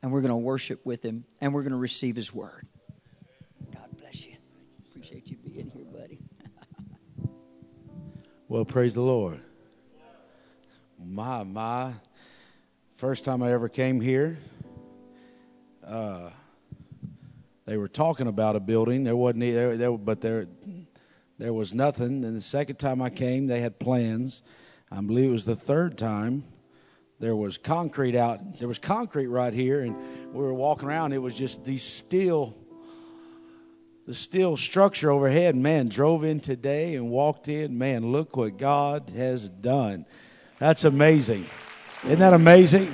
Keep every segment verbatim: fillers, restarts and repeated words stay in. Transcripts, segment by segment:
and we're going to worship with Him, and we're going to receive His Word. God bless you. Appreciate you being here, buddy. Well, praise the Lord. My, my. First time I ever came here, uh, they were talking about a building. There wasn't, there, there, but there, there was nothing. And the second time I came, they had plans. I believe it was the third time. There was concrete out. There was concrete right here, and we were walking around. It was just these steel, the steel structure overhead. Man, drove in today and walked in. Man, look what God has done. That's amazing. Isn't that amazing?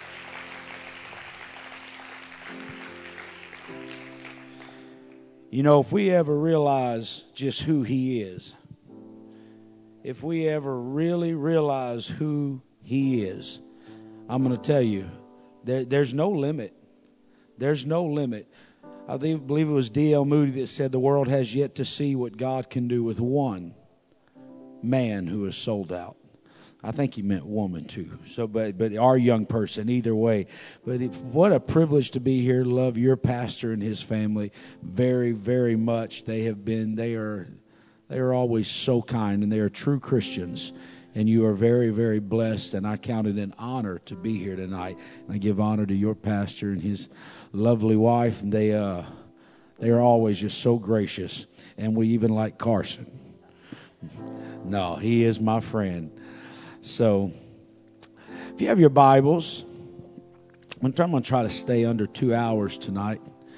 You know, if we ever realize just who He is, if we ever really realize who He is, I'm going to tell you, there, there's no limit. There's no limit. I think, believe it was D L Moody that said the world has yet to see what God can do with one man who is sold out. I think he meant woman too. So, but but our young person, either way. But if, what a privilege to be here. Love your pastor and his family very, very much. They have been. They are. They are always so kind, and they are true Christians. And you are very, very blessed. And I count it an honor to be here tonight. And I give honor to your pastor and his lovely wife. And they uh, they are always just so gracious. And we even like Carson. No, he is my friend. So, if you have your Bibles, I'm going to try to stay under two hours tonight.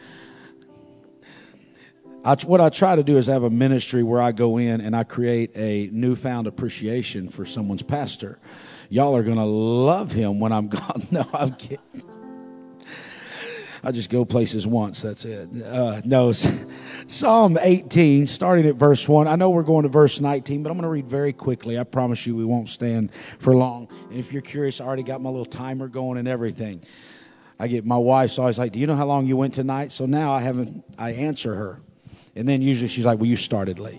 I, what I try to do is have a ministry where I go in and I create a newfound appreciation for someone's pastor. Y'all are going to love him when I'm gone. No, I'm kidding. I just go places once, that's it. Uh, no, Psalm eighteen, starting at verse one. I know we're going to verse nineteen, but I'm going to read very quickly. I promise you we won't stand for long. And if you're curious, I already got my little timer going and everything. I get my wife's always like, do you know how long you went tonight? So now I haven't, I answer her. And then usually she's like, well, you started late.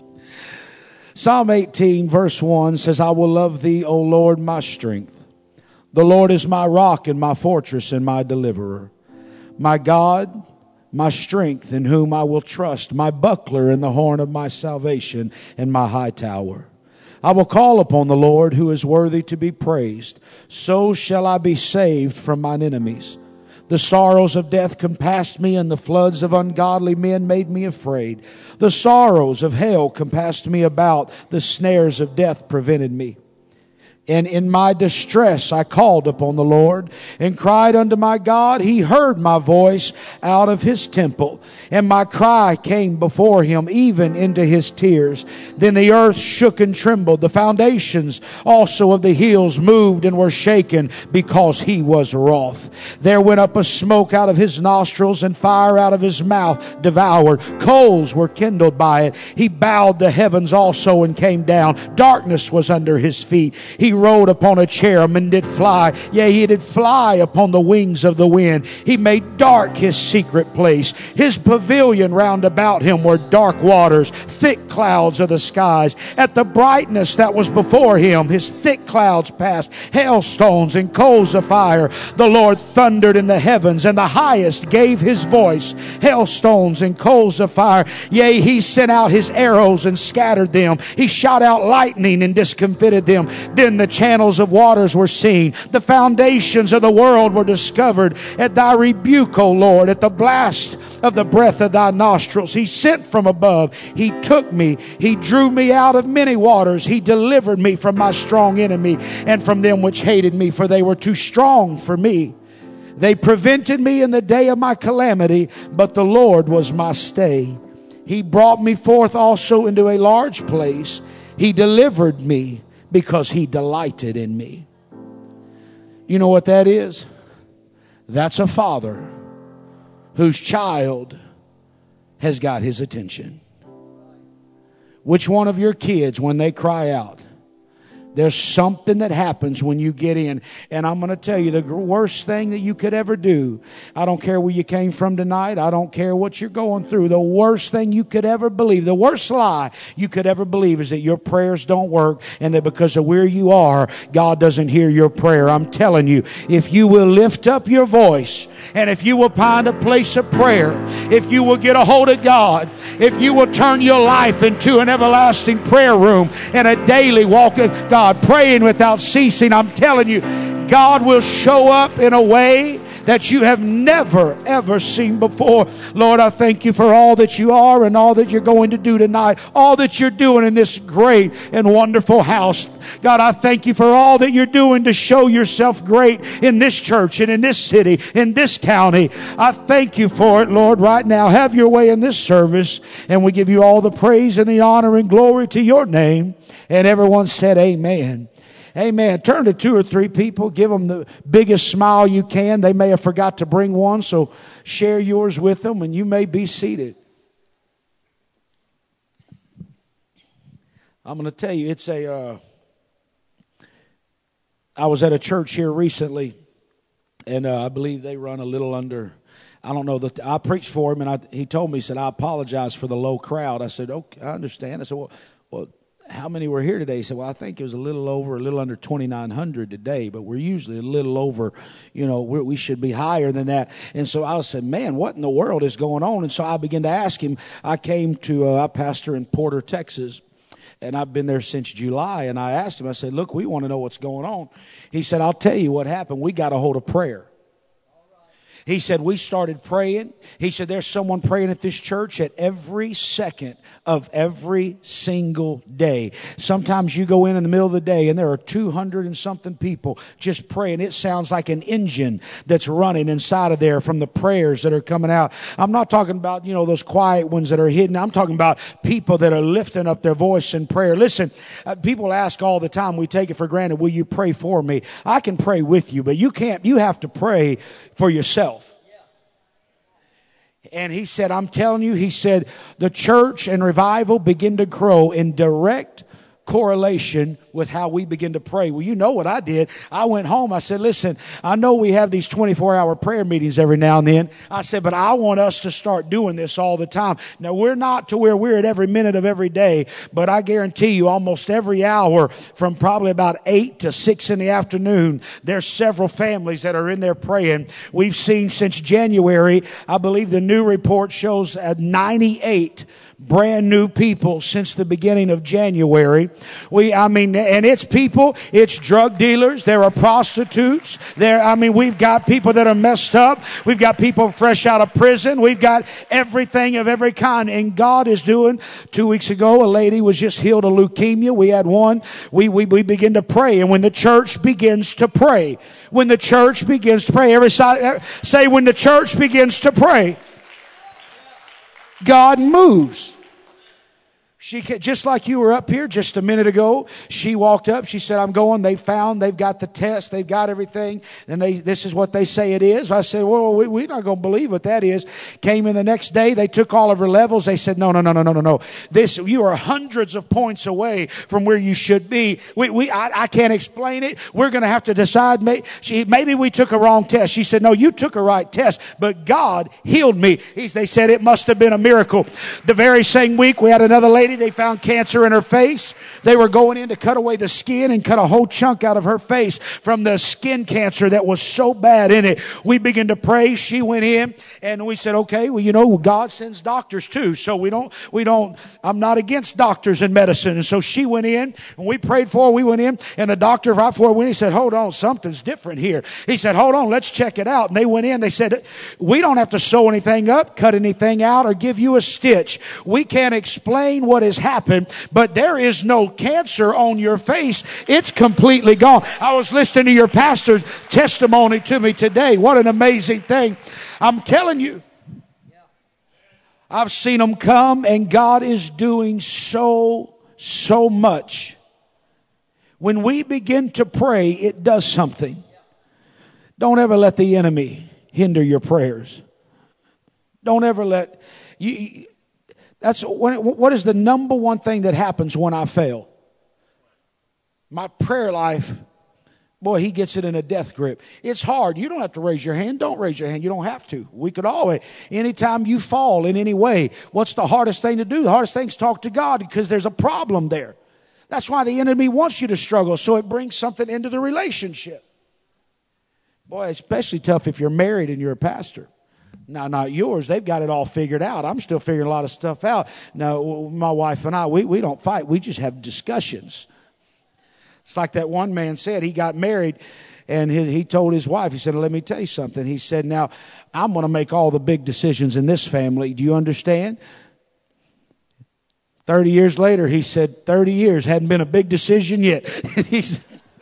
Psalm eighteen, verse one says, I will love thee, O Lord, my strength. The Lord is my rock and my fortress and my deliverer. My God, my strength, in whom I will trust, my buckler and the horn of my salvation and my high tower. I will call upon the Lord, who is worthy to be praised. So shall I be saved from mine enemies. The sorrows of death compassed me, and the floods of ungodly men made me afraid. The sorrows of hell compassed me about. The snares of death prevented me. And in my distress I called upon the Lord and cried unto my God. He heard my voice out of his temple, and my cry came before him, even into his tears. Then the earth shook and trembled. The foundations also of the hills moved and were shaken, because he was wroth. There went up a smoke out of his nostrils, and fire out of his mouth devoured. Coals were kindled by it. He bowed the heavens also and came down. Darkness was under his feet. He rode upon a cherub and did fly. Yea, he did fly upon the wings of the wind. He made dark his secret place. His pavilion round about him were dark waters, thick clouds of the skies. At the brightness that was before him, his thick clouds passed, hailstones and coals of fire. The Lord thundered in the heavens, and the highest gave his voice. Hailstones and coals of fire. Yea, he sent out his arrows and scattered them. He shot out lightning and discomfited them. Then the channels of waters were seen. The foundations of the world were discovered. At thy rebuke, O Lord, at the blast of the breath of thy nostrils, he sent from above. He took me. He drew me out of many waters. He delivered me from my strong enemy and from them which hated me, for they were too strong for me. They prevented me in the day of my calamity, but the Lord was my stay. He brought me forth also into a large place. He delivered me, because he delighted in me. You know what that is? That's a father whose child has got his attention. Which one of your kids, when they cry out, There's something that happens when you get in. And I'm going to tell you, the worst thing that you could ever do, I don't care where you came from tonight. I don't care what you're going through. The worst thing you could ever believe, the worst lie you could ever believe is that your prayers don't work and that because of where you are, God doesn't hear your prayer. I'm telling you, if you will lift up your voice and if you will find a place of prayer, if you will get a hold of God, if you will turn your life into an everlasting prayer room and a daily walk with God, praying without ceasing, I'm telling you, God will show up in a way that you have never, ever seen before. Lord, I thank you for all that you are and all that you're going to do tonight, all that you're doing in this great and wonderful house. God, I thank you for all that you're doing to show yourself great in this church and in this city, in this county. I thank you for it, Lord, right now. Have your way in this service, and we give you all the praise and the honor and glory to your name. And everyone said amen. Amen. Turn to two or three people. Give them the biggest smile you can. They may have forgot to bring one, so share yours with them, and you may be seated. I'm going to tell you, it's a... Uh, I was at a church here recently, and uh, I believe they run a little under... I don't know. That I preached for him, and I, he told me, he said, I apologize for the low crowd. I said, okay, I understand. I said, well, well, how many were here today? He said, well, I think it was a little over, a little under twenty-nine hundred today, but we're usually a little over, you know, we're, we should be higher than that. And so I said, man, what in the world is going on? And so I began to ask him. I came to, uh, I pastor in Porter, Texas, and I've been there since July. And I asked him, I said, look, we want to know what's going on. He said, I'll tell you what happened. We got a hold of prayer. He said, we started praying. He said, there's someone praying at this church at every second of every single day. Sometimes you go in in the middle of the day and there are two hundred and something people just praying. It sounds like an engine that's running inside of there from the prayers that are coming out. I'm not talking about, you know, those quiet ones that are hidden. I'm talking about people that are lifting up their voice in prayer. Listen, uh, people ask all the time, we take it for granted, will you pray for me? I can pray with you, but you can't, you have to pray for yourself. And he said, I'm telling you, he said, the church and revival begin to grow in direct correlation with how we begin to pray. Well, you know what I did. I went home. I said, listen, I know we have these twenty-four hour prayer meetings every now and then. I said, but I want us to start doing this all the time. Now, we're not to where we're at every minute of every day, but I guarantee you almost every hour from probably about eight to six in the afternoon, there's several families that are in there praying. We've seen since January, I believe the new report shows uh, ninety-eight brand new people since the beginning of January. We, I mean, and it's people, it's drug dealers, there are prostitutes, there, I mean, we've got people that are messed up, we've got people fresh out of prison, we've got everything of every kind, and God is doing. Two weeks ago, a lady was just healed of leukemia. We had one. We, we, we begin to pray, and when the church begins to pray, when the church begins to pray, every side, say, when the church begins to pray, God moves. She, just like you were up here just a minute ago, she walked up. She said, I'm going. They found, they've got the test. They've got everything. And they, this is what they say it is. I said, well, we, we're not going to believe what that is. Came in the next day. They took all of her levels. They said, no, no, no, no, no, no, no. This, you are hundreds of points away from where you should be. We, we, I, I can't explain it. We're going to have to decide. Maybe, she, maybe we took a wrong test. She said, no, you took a right test, but God healed me. He, they said it must have been a miracle. The very same week, we had another lady. They found cancer in her face. They were going in to cut away the skin and cut a whole chunk out of her face from the skin cancer that was so bad in it. We began to pray. She went in and we said, okay, well, you know, God sends doctors too. So we don't, we don't, I'm not against doctors and medicine. And so she went in and we prayed for her. We went in and the doctor right before we went, he said, hold on, something's different here. He said, hold on, let's check it out. And they went in. They said, we don't have to sew anything up, cut anything out, or give you a stitch. We can't explain what has happened, but there is no cancer on your face. It's completely gone. I was listening to your pastor's testimony to me today. What an amazing thing. I'm telling you, I've seen them come, and God is doing so, so much. When we begin to pray, it does something. Don't ever let the enemy hinder your prayers. Don't ever let you. That's when, what is the number one thing that happens when I fail? My prayer life, boy, he gets it in a death grip. It's hard. You don't have to raise your hand. Don't raise your hand. You don't have to. We could always. Anytime you fall in any way, what's the hardest thing to do? The hardest thing is talk to God because there's a problem there. That's why the enemy wants you to struggle, so it brings something into the relationship. Boy, especially tough if you're married and you're a pastor. Now, not yours. They've got it all figured out. I'm still figuring a lot of stuff out. Now, my wife and I, we, we don't fight. We just have discussions. It's like that one man said. He got married, and he, he told his wife, he said, let me tell you something. He said, now, I'm going to make all the big decisions in this family. Do you understand? thirty years later, he said, thirty years, hadn't been a big decision yet. He said,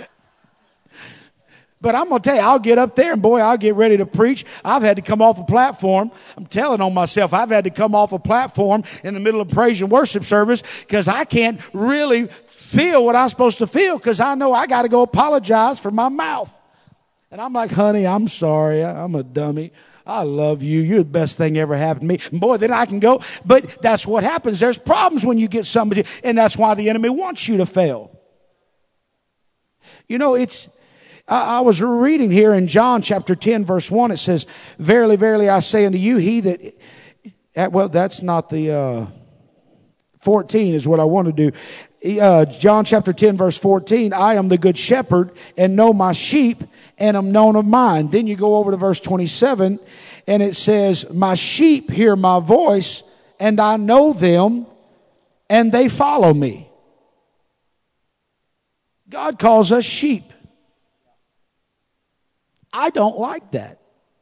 but I'm going to tell you, I'll get up there and boy, I'll get ready to preach. I've had to come off a platform. I'm telling on myself, I've had to come off a platform in the middle of praise and worship service because I can't really feel what I'm supposed to feel because I know I got to go apologize for my mouth. And I'm like, honey, I'm sorry. I'm a dummy. I love you. You're the best thing ever happened to me. And boy, then I can go. But that's what happens. There's problems when you get somebody, and that's why the enemy wants you to fail. You know, it's, I, I was reading here in John chapter ten, verse one. It says, verily, verily, I say unto you, he that, well, that's not the, uh, fourteen is what I want to do. Uh, John chapter ten, verse fourteen, I am the good shepherd and know my sheep and am known of mine. Then you go over to verse twenty-seven and it says, my sheep hear my voice and I know them and they follow me. God calls us sheep. I don't like that.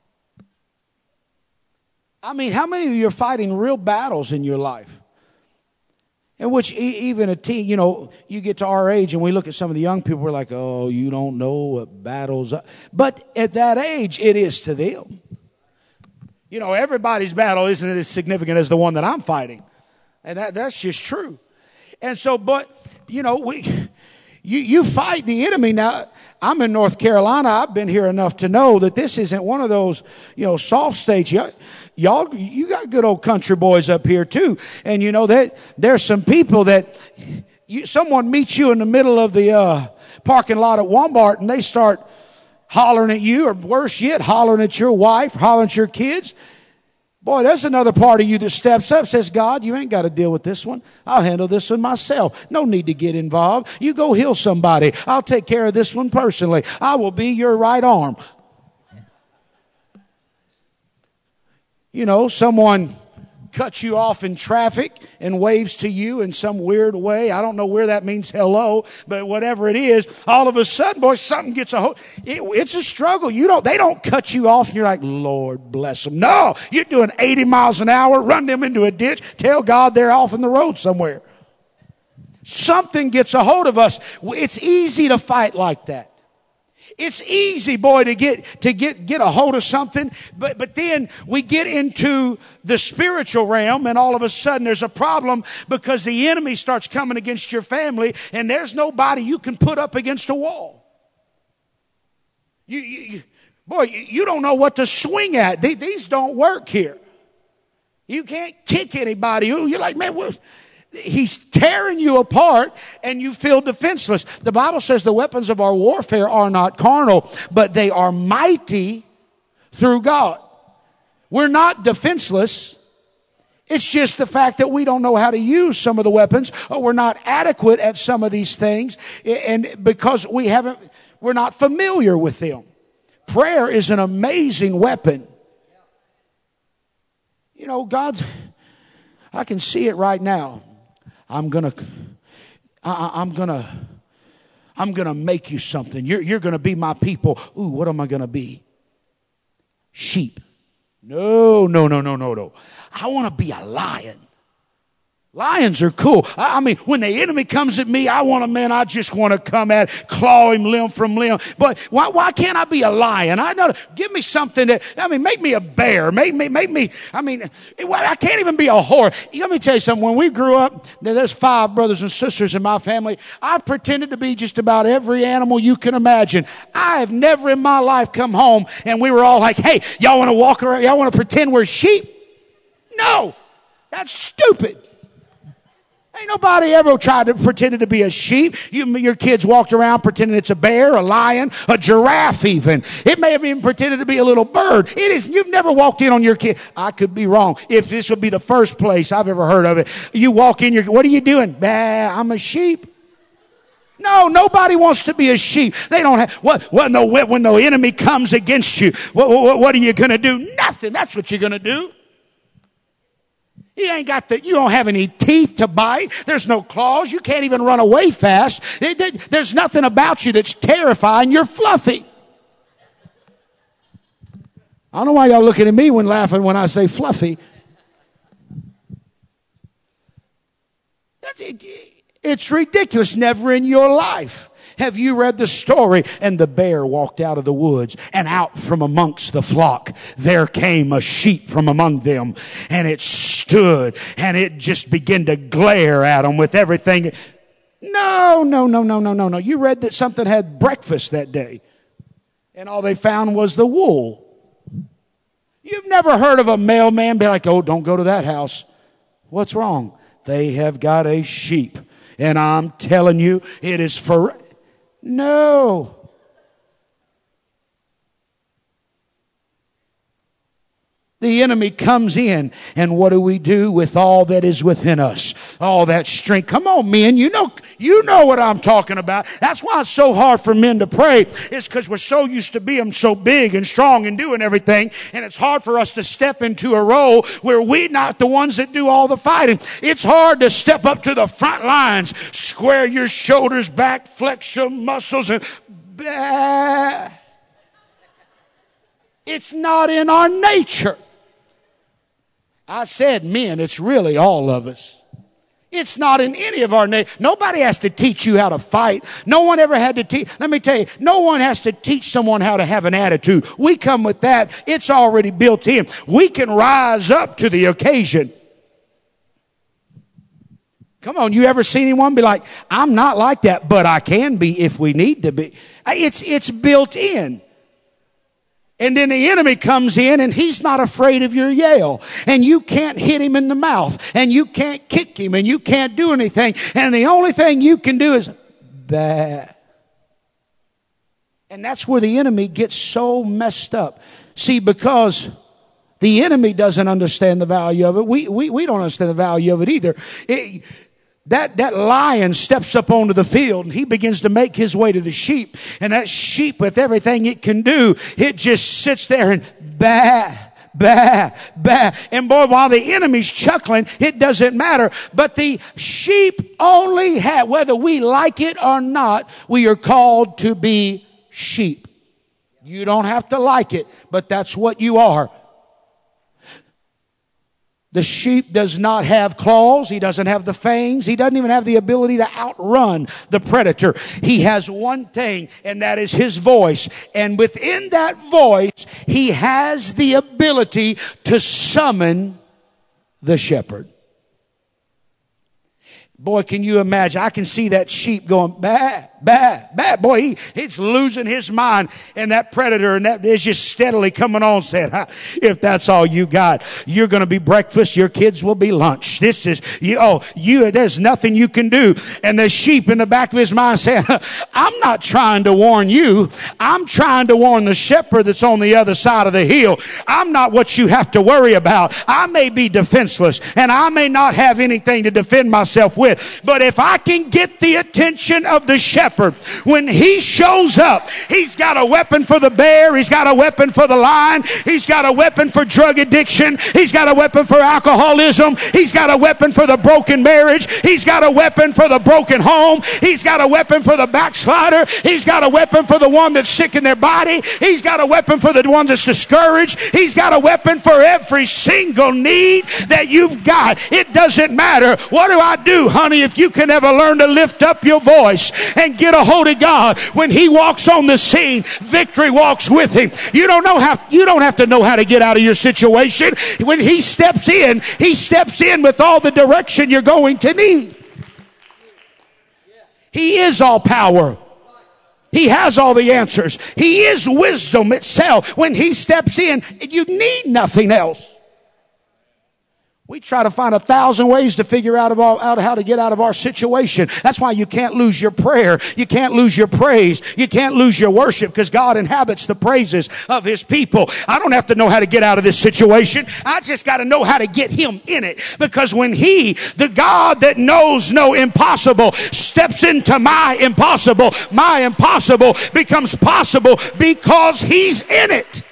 I mean, how many of you are fighting real battles in your life? In which even a teen, you know, you get to our age and we look at some of the young people, we're like, oh, you don't know what battles are. But at that age, it is to them. You know, everybody's battle isn't as significant as the one that I'm fighting. And that, that's just true. And so, but, you know, we, you, you fight the enemy. Now, I'm in North Carolina. I've been here enough to know that this isn't one of those, you know, soft states. Y'all, you got good old country boys up here too. And you know that there's some people that you, someone meets you in the middle of the uh, parking lot at Walmart and they start hollering at you, or worse yet, hollering at your wife, hollering at your kids. Boy, there's another part of you that steps up, says, God, you ain't got to deal with this one. I'll handle this one myself. No need to get involved. You go heal somebody. I'll take care of this one personally. I will be your right arm. You know, someone cuts you off in traffic and waves to you in some weird way. I don't know where that means hello, but whatever it is, all of a sudden, boy, something gets a hold. It, it's a struggle. You don't, they don't cut you off and you're like, Lord bless them. No, you're doing eighty miles an hour, run them into a ditch, tell God they're off in the road somewhere. Something gets a hold of us. It's easy to fight like that. It's easy, boy, to get to get get a hold of something, but but then we get into the spiritual realm and all of a sudden there's a problem because the enemy starts coming against your family and there's nobody you can put up against a wall. You, you, you boy, you, you don't know what to swing at. They, these don't work here. You can't kick anybody. You're like, man, what? He's tearing you apart and you feel defenseless. The Bible says the weapons of our warfare are not carnal, but they are mighty through God. We're not defenseless. It's just the fact that we don't know how to use some of the weapons, or we're not adequate at some of these things, and because we haven't, we're not familiar with them. Prayer is an amazing weapon. You know, God's, I can see it right now. I'm gonna, I, I'm gonna, I'm gonna make you something. You're, you're gonna be my people. Ooh, what am I gonna be? Sheep. No, no, no, no, no, no. I want to be a lion. Lions are cool. I, I mean, when the enemy comes at me, I want to, man, I just want to come at, claw him limb from limb. But why, why can't I be a lion? I know, give me something that, I mean, make me a bear. Make me, make me, I mean, I can't even be a horse. Let me tell you something. When we grew up, there's five brothers and sisters in my family. I pretended to be just about every animal you can imagine. I have never in my life come home and we were all like, hey, y'all want to walk around? Y'all want to pretend we're sheep? No, that's stupid. Ain't nobody ever tried to pretend to be a sheep. You, your kids walked around pretending it's a bear, a lion, a giraffe even. It may have even pretended to be a little bird. It is, you've never walked in on your kid. I could be wrong. If this would be the first place I've ever heard of it. You walk in, your, what are you doing? Bah, I'm a sheep. No, nobody wants to be a sheep. They don't have, what, what, no, when the enemy comes against you, what, what, what are you going to do? Nothing. That's what you're going to do. You ain't got the, you don't have any teeth to bite. There's no claws. You can't even run away fast. It, it, there's nothing about you that's terrifying. You're fluffy. I don't know why y'all looking at me when laughing when I say fluffy. That's it. It's ridiculous. Never in your life have you read the story, and the bear walked out of the woods, and out from amongst the flock there came a sheep from among them, and it stood and it just began to glare at them with everything. No, no, no, no, no, no, no. You read that something had breakfast that day, and all they found was the wool. You've never heard of a mailman be like, oh, don't go to that house. What's wrong? They have got a sheep, and I'm telling you, it is for... No. The enemy comes in, and what do we do with all that is within us? All that strength. Come on, men. You know, you know what I'm talking about. That's why it's so hard for men to pray. It's because we're so used to being so big and strong and doing everything. And it's hard for us to step into a role where we're not the ones that do all the fighting. It's hard to step up to the front lines, square your shoulders back, flex your muscles, and bah. It's not in our nature. I said men, it's really all of us. It's not in any of our nature. Nobody has to teach you how to fight. No one ever had to teach. Let me tell you, no one has to teach someone how to have an attitude. We come with that. It's already built in. We can rise up to the occasion. Come on, you ever seen anyone be like, I'm not like that, but I can be if we need to be. It's, it's built in. And then the enemy comes in, and he's not afraid of your yell. And you can't hit him in the mouth. And you can't kick him. And you can't do anything. And the only thing you can do is, bah. And that's where the enemy gets so messed up. See, because the enemy doesn't understand the value of it. We, we, we don't understand the value of it either. It, That, that lion steps up onto the field, and he begins to make his way to the sheep. And that sheep, with everything it can do, it just sits there and bah, bah, bah. And boy, while the enemy's chuckling, it doesn't matter. But the sheep only have, whether we like it or not, we are called to be sheep. You don't have to like it, but that's what you are. The sheep does not have claws. He doesn't have the fangs. He doesn't even have the ability to outrun the predator. He has one thing, and that is his voice. And within that voice, he has the ability to summon the shepherd. Boy, can you imagine? I can see that sheep going, bah, bah, bah. Boy, he, he's losing his mind. And that predator, and that is just steadily coming on, saying, if that's all you got, you're going to be breakfast. Your kids will be lunch. This is, you, oh, you, there's nothing you can do. And the sheep in the back of his mind saying, I'm not trying to warn you. I'm trying to warn the shepherd that's on the other side of the hill. I'm not what you have to worry about. I may be defenseless, and I may not have anything to defend myself with. But if I can get the attention of the shepherd, when he shows up, he's got a weapon for the bear. He's got a weapon for the lion. He's got a weapon for drug addiction. He's got a weapon for alcoholism. He's got a weapon for the broken marriage. He's got a weapon for the broken home. He's got a weapon for the backslider. He's got a weapon for the one that's sick in their body. He's got a weapon for the one that's discouraged. He's got a weapon for every single need that you've got. It doesn't matter. What do I do, honey, if you can ever learn to lift up your voice and get a hold of God? When he walks on the scene, victory walks with him. You don't know how, you don't have to know how to get out of your situation. When he steps in, he steps in with all the direction you're going to need. He is all power. He has all the answers. He is wisdom itself. When he steps in, you need nothing else. We try to find a thousand ways to figure out, of all, out how to get out of our situation. That's why you can't lose your prayer. You can't lose your praise. You can't lose your worship, because God inhabits the praises of His people. I don't have to know how to get out of this situation. I just got to know how to get Him in it. Because when He, the God that knows no impossible, steps into my impossible, my impossible becomes possible because He's in it.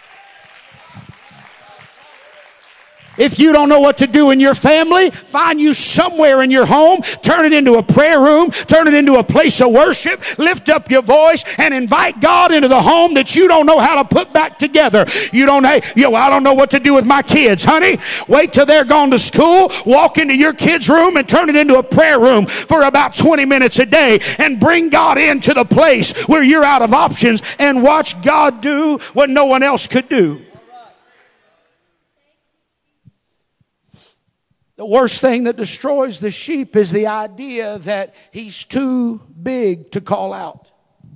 If you don't know what to do in your family, find you somewhere in your home, turn it into a prayer room, turn it into a place of worship, lift up your voice and invite God into the home that you don't know how to put back together. You don't, hey, yo, I don't know what to do with my kids, honey. Wait till they're gone to school, walk into your kids' room and turn it into a prayer room for about twenty minutes a day and bring God into the place where you're out of options and watch God do what no one else could do. The worst thing that destroys the sheep is the idea that he's too big to call out.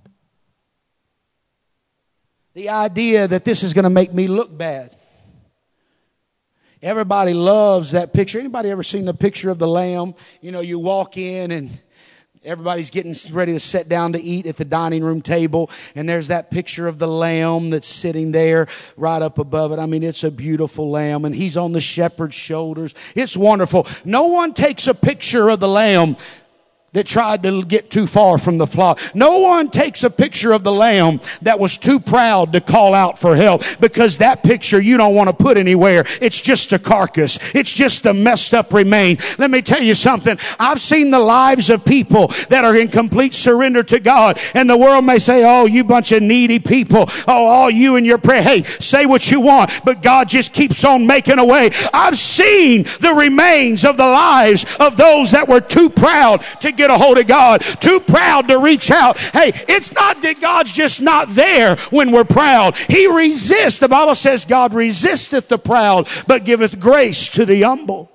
The idea that this is going to make me look bad. Everybody loves that picture. Anybody ever seen the picture of the lamb? You know, you walk in and everybody's getting ready to sit down to eat at the dining room table, and there's that picture of the lamb that's sitting there right up above it. I mean, it's a beautiful lamb, and he's on the shepherd's shoulders. It's wonderful. No one takes a picture of the lamb that tried to get too far from the flock. No one takes a picture of the lamb that was too proud to call out for help, because that picture you don't want to put anywhere. It's just a carcass. It's just a messed up remain. Let me tell you something. I've seen the lives of people that are in complete surrender to God, and the world may say, oh, you bunch of needy people. Oh, all you and your prayer. Hey, say what you want, but God just keeps on making a way. I've seen the remains of the lives of those that were too proud to get a hold of God, too proud to reach out. Hey, it's not that God's just not there when we're proud. He resists. The Bible says God resisteth the proud, but giveth grace to the humble.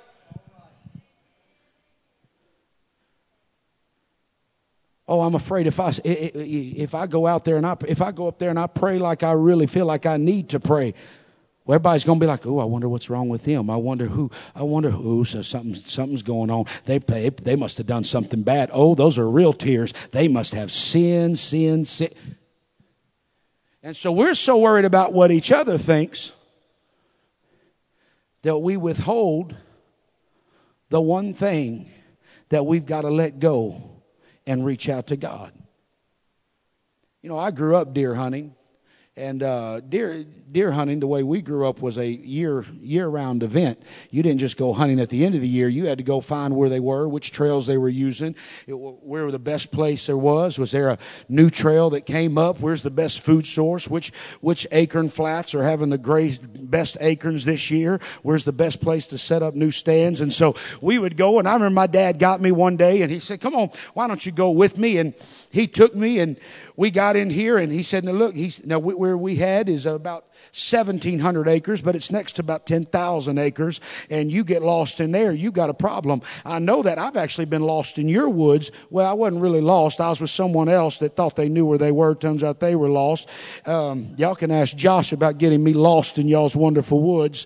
Oh, I'm afraid if I if I go out there and I if I go up there and I pray like I really feel like I need to pray, well, everybody's going to be like, oh, I wonder what's wrong with him. I wonder who, I wonder who, so something, something's going on. They, they, they must have done something bad. Oh, those are real tears. They must have sin, sin, sin. And so we're so worried about what each other thinks that we withhold the one thing that we've got to let go and reach out to God. You know, I grew up deer hunting. And uh, deer deer hunting, the way we grew up, was a year year round event. You didn't just go hunting at the end of the year. You had to go find where they were, which trails they were using, it, where the best place there was. Was there a new trail that came up? Where's the best food source? Which which acorn flats are having the great best acorns this year? Where's the best place to set up new stands? And so we would go. And I remember my dad got me one day, and he said, "Come on, why don't you go with me?" And he took me, and we got in here, and he said, "Now look, he's now where we had is about seventeen hundred acres, but it's next to about ten thousand acres, and you get lost in there, you got a problem. I know that. I've actually been lost in your woods." Well, I wasn't really lost. I was with someone else that thought they knew where they were. Turns out they were lost. Um, y'all can ask Josh about getting me lost in y'all's wonderful woods.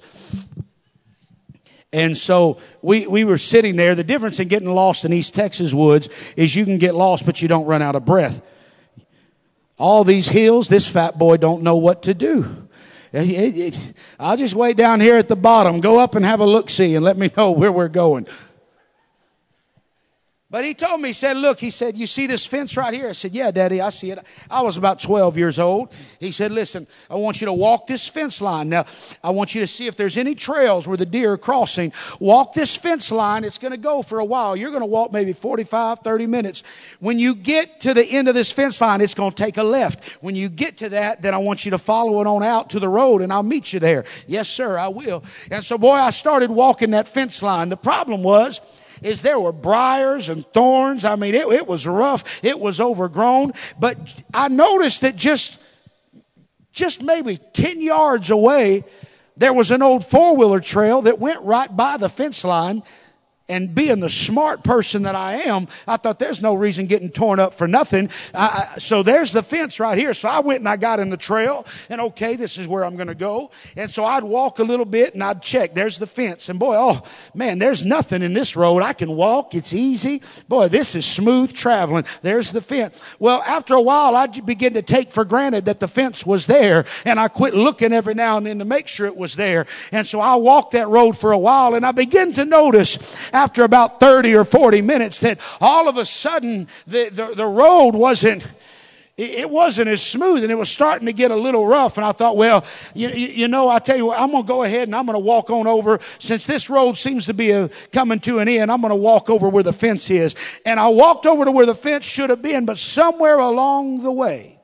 And so we, we were sitting there. The difference in getting lost in East Texas woods is you can get lost, but you don't run out of breath. All these hills, this fat boy don't know what to do. I'll just wait down here at the bottom. Go up and have a look-see and let me know where we're going. But he told me, he said, look, he said, you see this fence right here? I said, yeah, Daddy, I see it. I was about twelve years old. He said, listen, I want you to walk this fence line. Now, I want you to see if there's any trails where the deer are crossing. Walk this fence line. It's going to go for a while. You're going to walk maybe forty-five, thirty minutes. When you get to the end of this fence line, it's going to take a left. When you get to that, then I want you to follow it on out to the road, and I'll meet you there. Yes, sir, I will. And so, boy, I started walking that fence line. The problem was, is there were briars and thorns. I mean, it, it was rough. It was overgrown. But I noticed that just, just maybe ten yards away, there was an old four-wheeler trail that went right by the fence line And being the smart person that I am, I thought there's no reason getting torn up for nothing. I, I, so there's the fence right here. So I went and I got in the trail, and okay, this is where I'm going to go. And so I'd walk a little bit and I'd check. There's the fence. And boy, oh man, there's nothing in this road. I can walk. It's easy. Boy, this is smooth traveling. There's the fence. Well, after a while, I began to take for granted that the fence was there. And I quit looking every now and then to make sure it was there. And so I walked that road for a while, and I began to notice after about thirty or forty minutes that all of a sudden the, the, the road wasn't, it wasn't as smooth, and it was starting to get a little rough. And I thought, well, you, you know, I tell you what, I'm going to go ahead and I'm going to walk on over. Since this road seems to be a, coming to an end, I'm going to walk over where the fence is. And I walked over to where the fence should have been, but somewhere along the way,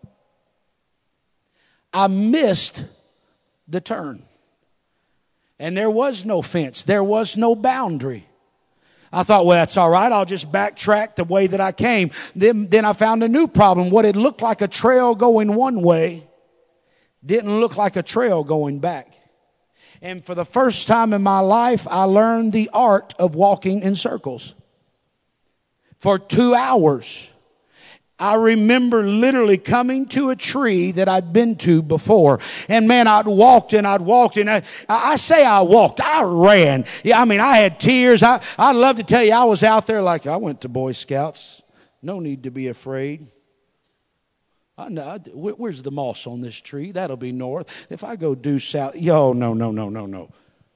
I missed the turn. And there was no fence. There was no boundary. I thought, well, that's all right. I'll just backtrack the way that I came. Then, then I found a new problem. What had looked like a trail going one way didn't look like a trail going back. And for the first time in my life, I learned the art of walking in circles. For two hours, I remember literally coming to a tree that I'd been to before. And man, I'd walked and I'd walked and I, I say I walked, I ran. Yeah, I mean, I had tears. I, I'd love to tell you I was out there like I went to Boy Scouts. No need to be afraid. I know, where's the moss on this tree? That'll be north. If I go due south, yo, no, no, no, no, no.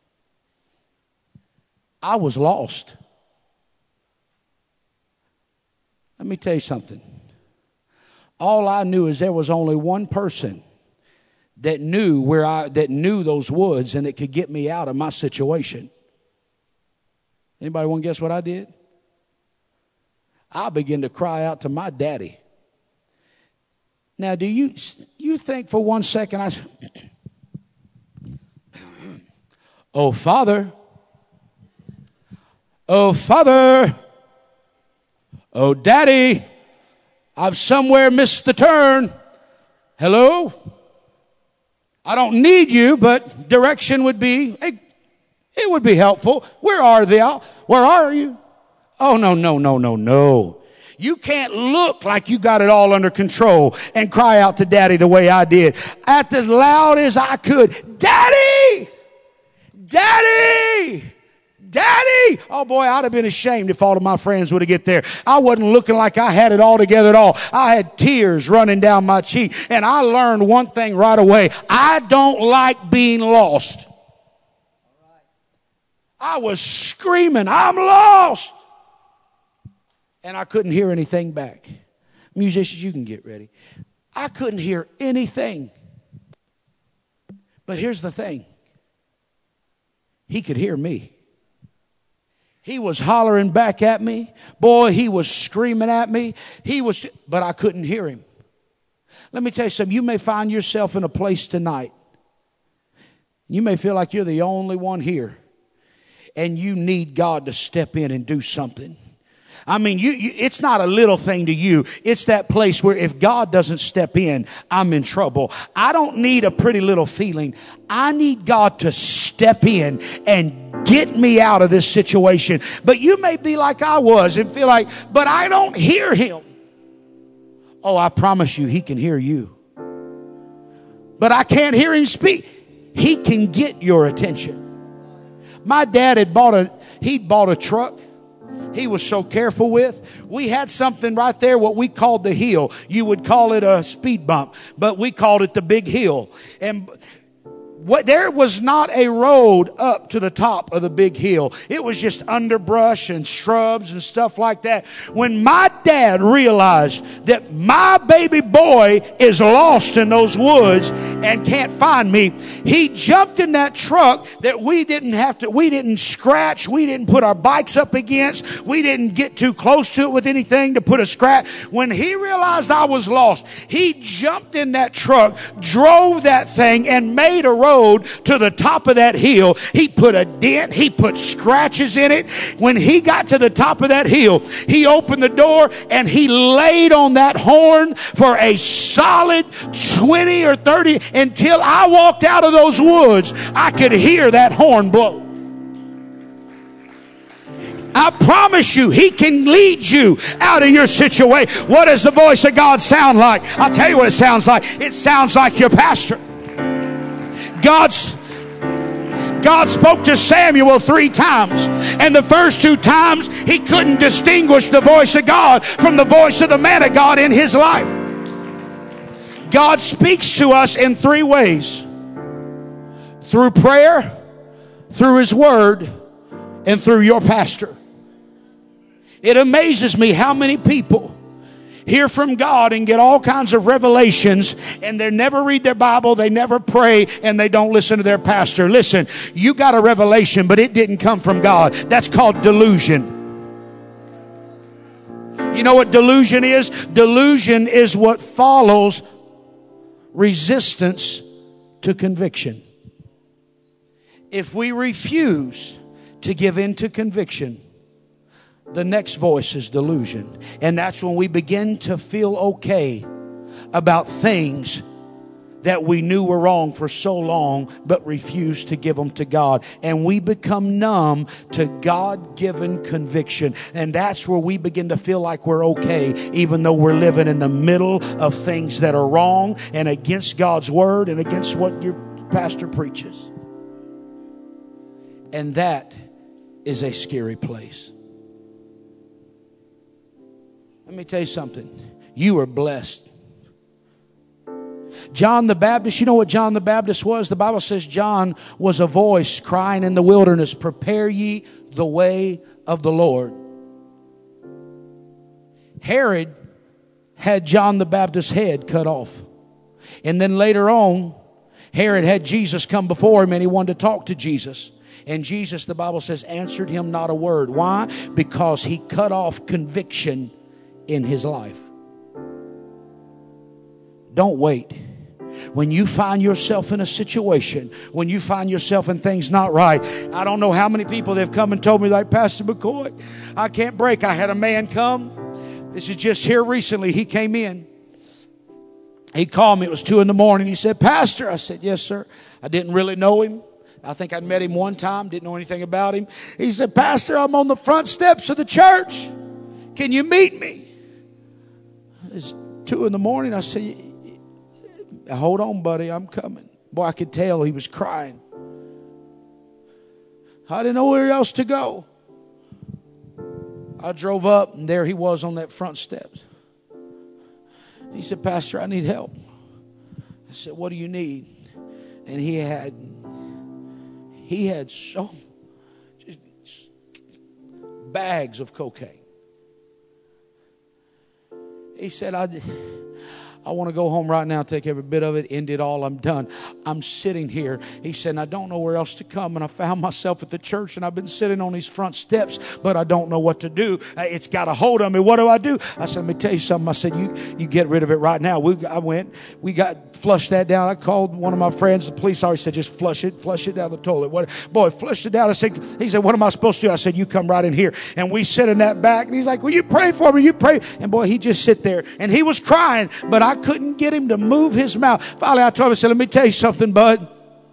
I was lost. Let me tell you something. All I knew is there was only one person that knew where I that knew those woods and that could get me out of my situation. Anybody want to guess what I did? I began to cry out to my daddy. Now, do you you think for one second I Oh, Father. Oh, Father. Oh, Daddy. I've somewhere missed the turn. Hello? I don't need you, but direction would be, it would be helpful. Where are they? Where are you? Oh, no, no, no, no, no. You can't look like you got it all under control and cry out to Daddy the way I did. At as loud as I could, Daddy! Daddy! Daddy! Oh boy, I'd have been ashamed if all of my friends would have get there. I wasn't looking like I had it all together at all. I had tears running down my cheek. And I learned one thing right away. I don't like being lost. I was screaming, I'm lost! And I couldn't hear anything back. Musicians, you can get ready. I couldn't hear anything. But here's the thing. He could hear me. He was hollering back at me. Boy, he was screaming at me. He was, but I couldn't hear him. Let me tell you something. You may find yourself in a place tonight. You may feel like you're the only one here. And you need God to step in and do something. I mean, you, you, it's not a little thing to you. It's that place where if God doesn't step in, I'm in trouble. I don't need a pretty little feeling. I need God to step in and get me out of this situation. But you may be like I was and feel like, but I don't hear him. Oh, I promise you, he can hear you. But I can't hear him speak. He can get your attention. My dad had bought a, he'd bought a truck. He was so careful with. We had something right there, what we called the hill. You would call it a speed bump, but we called it the big hill. And what, there was not a road up to the top of the big hill. It was just underbrush and shrubs and stuff like that. When my dad realized that my baby boy is lost in those woods and can't find me, he jumped in that truck that we didn't have to, we didn't scratch, we didn't put our bikes up against, we didn't get too close to it with anything to put a scratch. When he realized I was lost, he jumped in that truck, drove that thing, and made a road to the top of that hill. He put a dent. He put scratches in it. When he got to the top of that hill, he opened the door and he laid on that horn for a solid twenty or thirty until I walked out of those woods. I could hear that horn blow. I promise you, He can lead you out of your situation. What does the voice of God sound like? I'll tell you what it sounds like. It sounds like your pastor. God's God spoke to Samuel three times, and the first two times he couldn't distinguish the voice of God from the voice of the man of God in his life. God speaks to us in three ways: through prayer, through His Word, and through your pastor. It amazes me how many people hear from God and get all kinds of revelations, and they never read their Bible, they never pray, and they don't listen to their pastor. Listen, you got a revelation, but it didn't come from God. That's called delusion. You know what delusion is? Delusion is what follows resistance to conviction. If we refuse to give in to conviction, the next voice is delusion. And that's when we begin to feel okay about things that we knew were wrong for so long, but refused to give them to God. And we become numb to God-given conviction. And that's where we begin to feel like we're okay, even though we're living in the middle of things that are wrong and against God's Word and against what your pastor preaches. And that is a scary place. Let me tell you something. You are blessed. John the Baptist, you know what John the Baptist was? The Bible says John was a voice crying in the wilderness, "Prepare ye the way of the Lord." Herod had John the Baptist's head cut off. And then later on, Herod had Jesus come before him, and he wanted to talk to Jesus. And Jesus, the Bible says, answered him not a word. Why? Because he cut off conviction in his life. Don't wait. When you find yourself in a situation, when you find yourself in things not right, I don't know how many people they've come and told me, like, "Pastor McCoy, I can't break." I had a man come. This is just here recently. He came in. He called me. It was two in the morning. He said, "Pastor." I said, "Yes, sir." I didn't really know him. I think I'd met him one time. Didn't know anything about him. He said, "Pastor, I'm on the front steps of the church. Can you meet me?" It's two in the morning. I said, "Hold on, buddy. I'm coming." Boy, I could tell he was crying. I didn't know where else to go. I drove up, and there he was on that front steps. He said, "Pastor, I need help." I said, "What do you need?" And he had, he had so just bags of cocaine. He said, I, I want to go home right now, take every bit of it, end it all, I'm done. I'm sitting here. He said, and I don't know where else to come. And I found myself at the church, and I've been sitting on these front steps, but I don't know what to do. It's got a hold on me. What do I do? I said, "Let me tell you something." I said, you, you get rid of it right now. We, I went, we got, flushed that down. I called one of my friends. The police already said, "Just flush it, flush it down the toilet." What, boy, flushed it down. I said, he said, "What am I supposed to do?" I said, "You come right in here." And we sit in that back, and he's like, "Will you pray for me? You pray." And boy, he just sit there, and he was crying, but I couldn't get him to move his mouth. Finally, I told him, I said, "Let me tell you something, bud.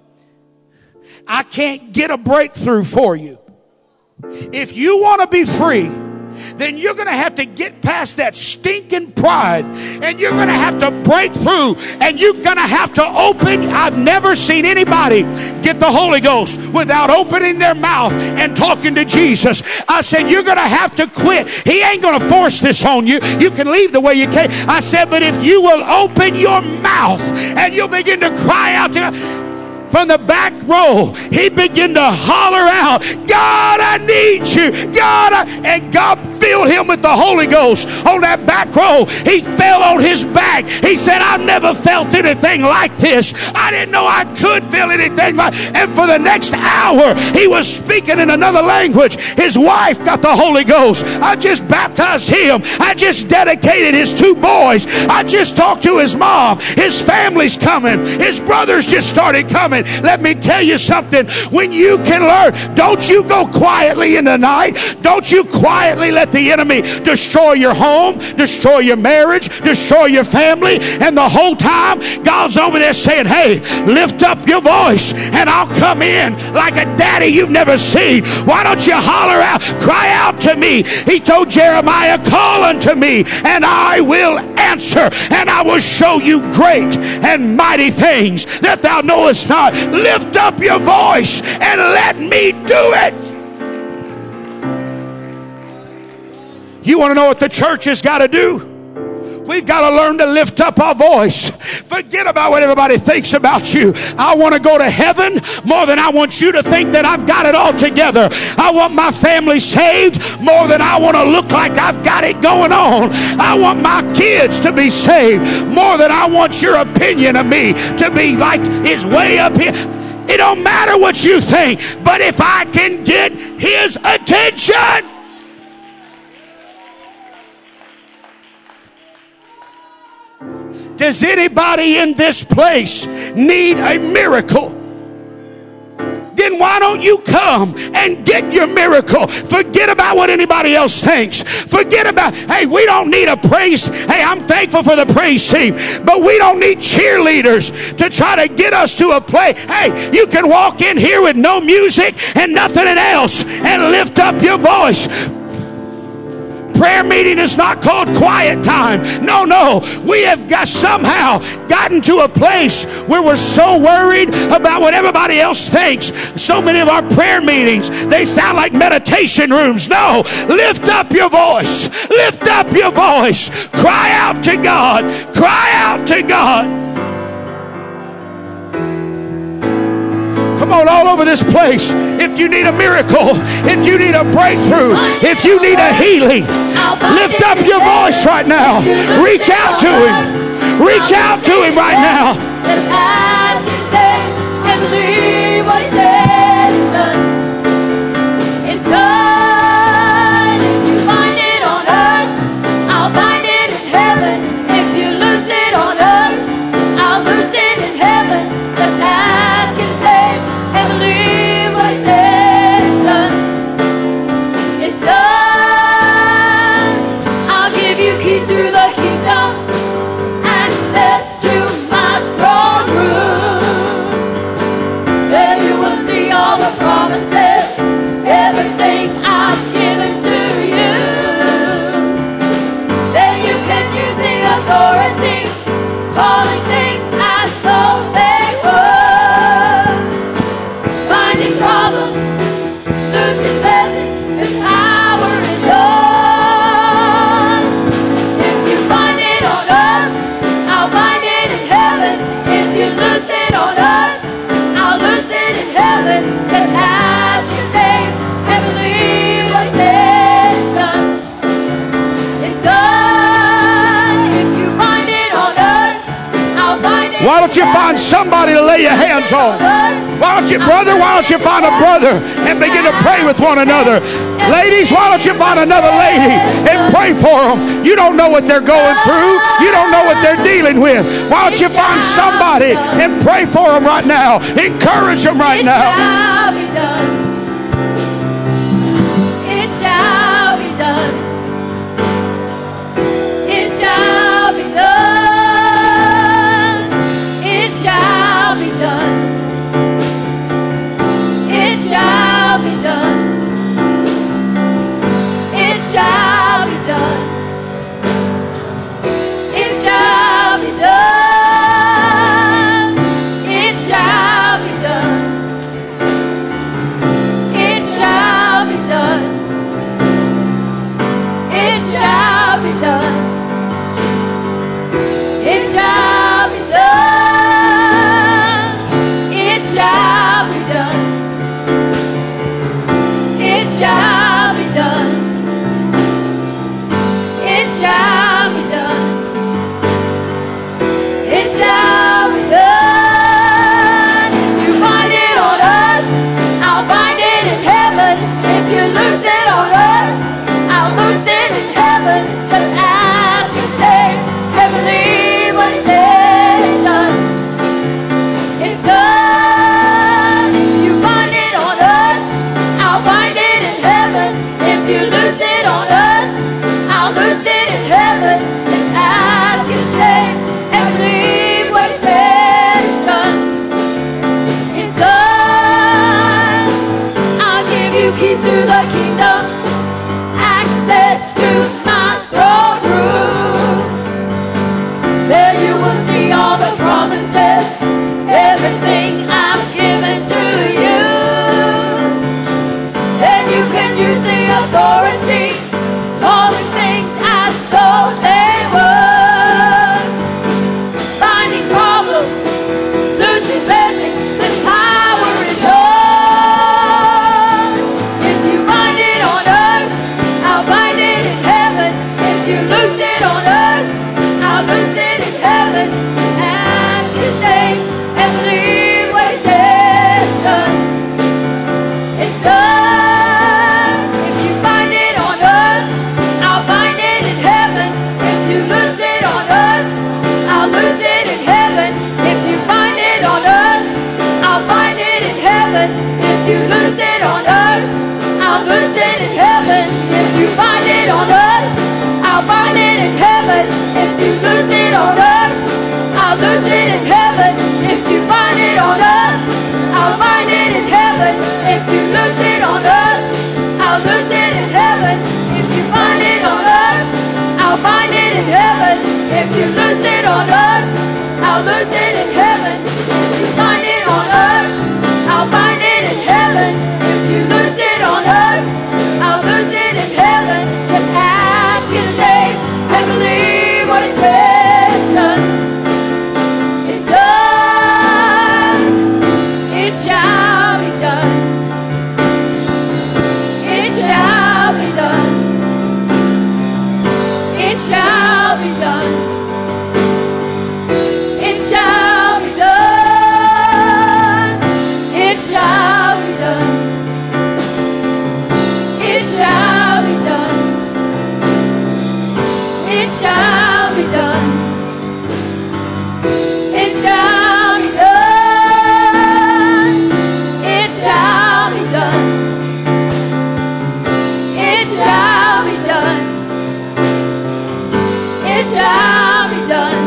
I can't get a breakthrough for you. If you want to be free, then you're going to have to get past that stinking pride, and you're going to have to break through, and you're going to have to open." I've never seen anybody get the Holy Ghost without opening their mouth and talking to Jesus. I said, "You're going to have to quit. He ain't going to force this on you. You can leave the way you came." I said, "But if you will open your mouth and you'll begin to cry out to God." From the back row, he began to holler out, "God, I need you. God, I..." And God filled him with the Holy Ghost on that back row. He fell on his back. He said, "I've never felt anything like this. I didn't know I could feel anything like." And for the next hour, he was speaking in another language. His wife got the Holy Ghost. I just baptized him. I just dedicated his two boys. I just talked to his mom. His family's coming. His brothers just started coming. Let me tell you something. When you can learn, don't you go quietly in the night. Don't you quietly let let the enemy destroy your home, destroy your marriage, destroy your family. And the whole time, God's over there saying, hey, lift up your voice and I'll come in like a daddy you've never seen. Why don't you holler out, cry out to me? He told Jeremiah, call unto me and I will answer, and I will show you great and mighty things that thou knowest not. Lift up your voice and let me do it. You want to know what the church has got to do? We've got to learn to lift up our voice. Forget about what everybody thinks about you. I want to go to heaven more than I want you to think that I've got it all together. I want my family saved more than I want to look like I've got it going on. I want my kids to be saved more than I want your opinion of me to be like it's way up here. It don't matter what you think, but if I can get his attention. Does anybody in this place need a miracle? Then why don't you come and get your miracle? Forget about what anybody else thinks. Forget about, hey, we don't need a praise. Hey, I'm thankful for the praise team, but we don't need cheerleaders to try to get us to a place. Hey, you can walk in here with no music and nothing else and lift up your voice. Prayer meeting is not called quiet time. No, no. We have got somehow gotten to a place where we're so worried about what everybody else thinks. So many of our prayer meetings, they sound like meditation rooms. No. Lift up your voice. Lift up your voice. Cry out to God. Cry out to God. Come on, all over this place. If you need a miracle, if you need a breakthrough, if you need a healing, lift up your voice right now. Reach out to him. Reach out to him right now. Just ask his name and believe what he said is done. It's done. If you find it on earth, I'll find it in heaven. If you lose it on earth, I'll lose it in heaven. Just ask his name and believe what he said is done. It's done. I'll give you keys to the kingdom, access to my throne room. There you will see all the promises, everything I've given to you. Then you can use the authority, calling things as though they were. Finding problems, losing blessings, His power is yours. If you find it on earth, I'll find it in heaven. If you lose it on earth, I'll lose it in heaven. Just ask his name and believe what he said is done. It's done. If you find it on earth, I'll find it. Why don't you find somebody to lay your hands on? Why don't you, brother, why don't you find a brother and begin to pray with one another? Ladies, why don't you find another lady and pray for them? You don't know what they're going through. You don't know what they're dealing with. Why don't you find somebody and pray for them right now? Encourage them right It now. shall be done. It shall be done. It shall be done. It shall be done. It shall be done. It shall be done. It shall be done. It shall be done. If you lose it on earth, I'll lose it in heaven. If you find it on earth, I'll find it in heaven. If you lose it on earth, I'll lose it in heaven. If you find it on earth, I'll find it in heaven. If you lose it on earth, I'll lose it in heaven. If you find it on earth, I'll find it in heaven. If you lose it on earth, I'll lose it in heaven. If you find it on earth, I'll find it in heaven. If you lose it on earth, I'll lose it in heaven. Just ask in His name and believe what He says is done. It's done. It shall be done. It shall be done. It shall be done. It shall be done. It shall be done. It shall be done. It shall be done. It shall be done. It shall be done. It shall be done. It shall be done.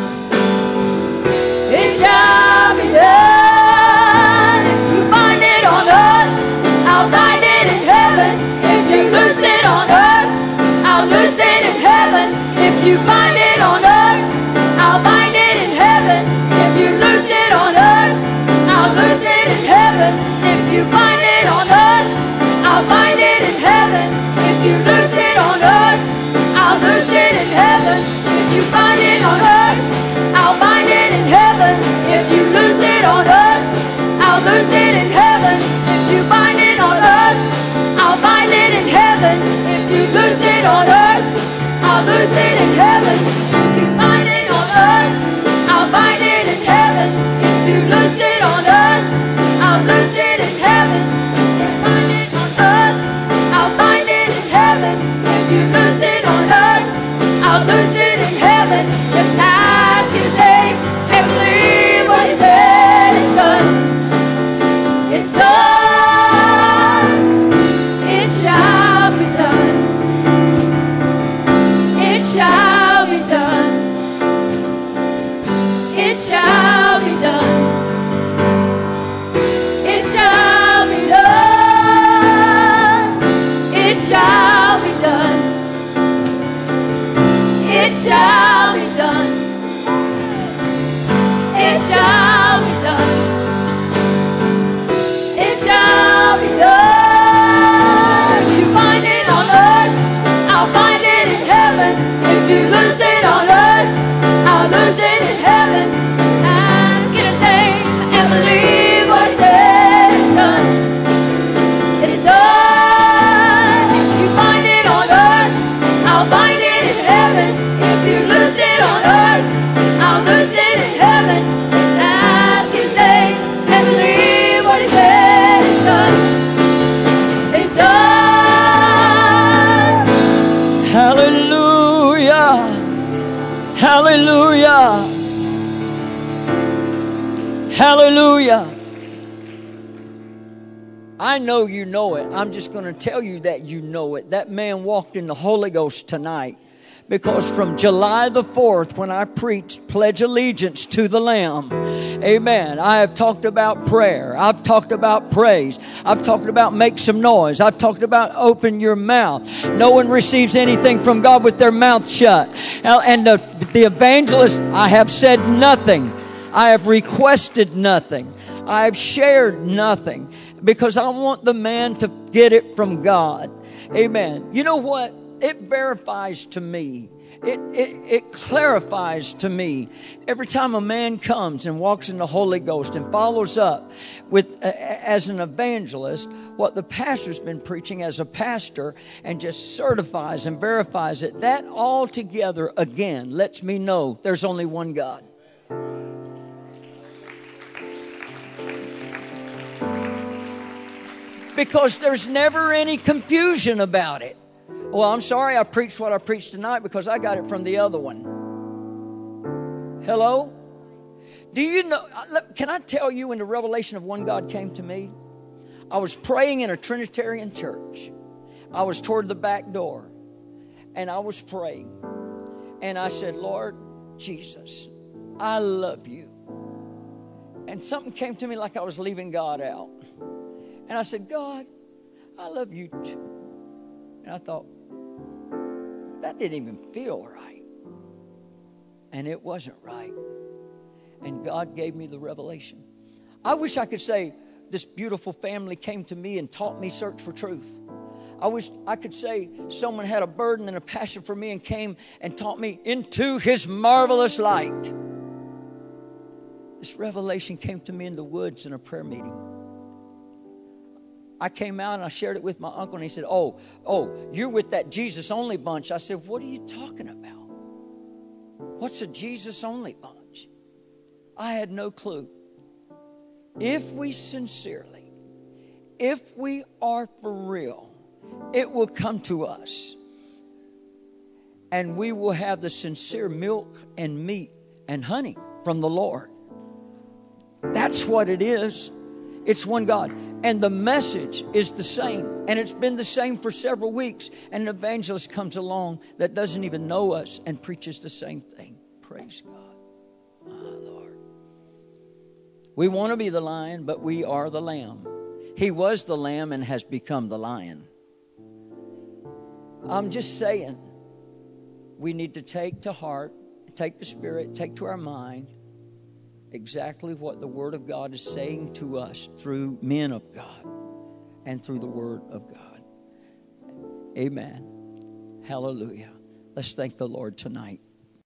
It shall be done. If you find it on earth, I'll find it in heaven. If you lose it on earth, I'll lose it in heaven. If you find it on earth, I'll find it in heaven. If you lose it on earth, I'll lose it in heaven. If you find it on earth, I'll find it in heaven. If you lose it on earth, I'll lose it in heaven. If you find it on earth, I'll find it in heaven. If you lose it on earth, I'll lose it in heaven. If you find it on earth, I'll find it in heaven. If you lose it on earth, I'll lose it in heaven. If you find it on earth, I'll find it in heaven. If you lose it on earth, I'll lose it in heaven. If you find it on earth, I'll find it in heaven. If you lose it on earth, I'll lose it in heaven. Just ask His name and believe what He said is done. It's done. It shall be done. It shall be done. It shall be done. It shall be done. It shall be done. It shall be done. It shall be done. It shall be done. If you find it on earth, I'll find it in heaven. If you lose it on earth, I'll lose it in heaven. Ask in His name and believe what He said is done. It's done. If you find it on earth, I'll find it in heaven. If you lose it on earth, I'll lose it in heaven. Just ask His name and believe what He said is done. It's done. Hallelujah. Hallelujah. Hallelujah. I know you know it. I'm just going to tell you that you know it. That man walked in the Holy Ghost tonight. Because from July the fourth, when I preached Pledge Allegiance to the Lamb, amen, I have talked about prayer. I've talked about praise. I've talked about make some noise. I've talked about open your mouth. No one receives anything from God with their mouth shut. And the, the evangelist, I have said nothing. I have requested nothing. I have shared nothing. Because I want the man to get it from God. Amen. You know what? It verifies to me. It, it, it clarifies to me every time a man comes and walks in the Holy Ghost and follows up with uh, as an evangelist what the pastor's been preaching as a pastor and just certifies and verifies it. That all together again lets me know there's only one God. Because there's never any confusion about it. Well, I'm sorry I preached what I preached tonight because I got it from the other one. Hello? Do you know, can I tell you when the revelation of one God came to me? I was praying in a Trinitarian church. I was toward the back door, and I was praying. And I said, Lord Jesus, I love you. And something came to me like I was leaving God out. And I said, God, I love you too. And I thought, that didn't even feel right. And it wasn't right. And God gave me the revelation. I wish I could say this beautiful family came to me and taught me search for truth. I wish I could say someone had a burden and a passion for me and came and taught me into His marvelous light. This revelation came to me in the woods in a prayer meeting. I came out and I shared it with my uncle, and he said, oh, oh, you're with that Jesus only bunch. I said, what are you talking about? What's a Jesus only bunch? I had no clue. If we sincerely, if we are for real, it will come to us. And we will have the sincere milk and meat and honey from the Lord. That's what it is. It's one God. And the message is the same. And it's been the same for several weeks. And an evangelist comes along that doesn't even know us and preaches the same thing. Praise God. My Lord. We want to be the lion, but we are the lamb. He was the lamb and has become the lion. I'm just saying, we need to take to heart, take to spirit, take to our mind exactly what the Word of God is saying to us through men of God and through the Word of God. Amen. Hallelujah. Let's thank the Lord tonight.